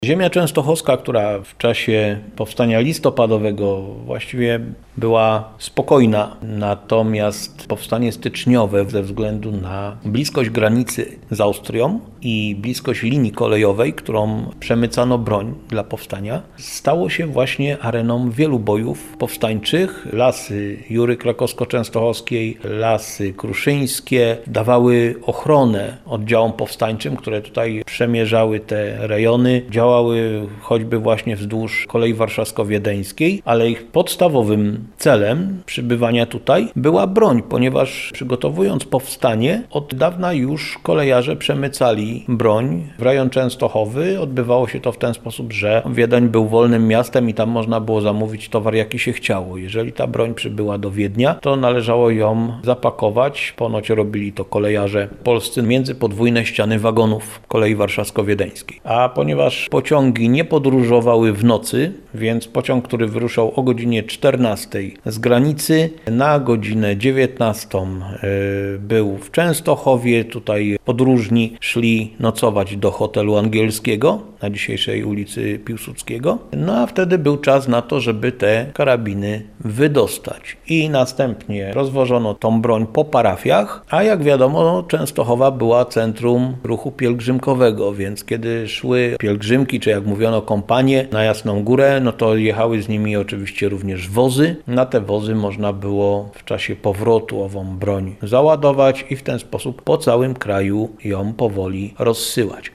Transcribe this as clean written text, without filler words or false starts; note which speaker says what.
Speaker 1: Ziemia częstochowska, która w czasie powstania listopadowego właściwie była spokojna, natomiast powstanie styczniowe ze względu na bliskość granicy z Austrią i bliskość linii kolejowej, którą przemycano broń dla powstania, stało się właśnie areną wielu bojów powstańczych. Lasy Jury Krakowsko-Częstochowskiej, lasy kruszyńskie dawały ochronę oddziałom powstańczym, które tutaj przemierzały te rejony, działały choćby właśnie wzdłuż kolei warszawsko-wiedeńskiej, ale ich podstawowym celem przybywania tutaj była broń, ponieważ przygotowując powstanie, od dawna już kolejarze przemycali broń w rejon Częstochowy. Odbywało się to w ten sposób, że Wiedeń był wolnym miastem i tam można było zamówić towar, jaki się chciało. Jeżeli ta broń przybyła do Wiednia, to należało ją zapakować. Ponoć robili to kolejarze polscy między podwójne ściany wagonów kolei warszawsko-wiedeńskiej. A ponieważ pociągi nie podróżowały w nocy, więc pociąg, który wyruszał o godzinie 14 z granicy, na godzinę 19 był w Częstochowie. Tutaj podróżni szli nocować do hotelu angielskiego na dzisiejszej ulicy Piłsudskiego. No a wtedy był czas na to, żeby te karabiny wydostać. I następnie rozwożono tą broń po parafiach, a jak wiadomo, Częstochowa była centrum ruchu pielgrzymkowego, więc kiedy szły pielgrzymki, czy jak mówiono kompanie na Jasną Górę, no to jechały z nimi oczywiście również wozy. Na te wozy można było w czasie powrotu ową broń załadować i w ten sposób po całym kraju ją powoli rozsyłać.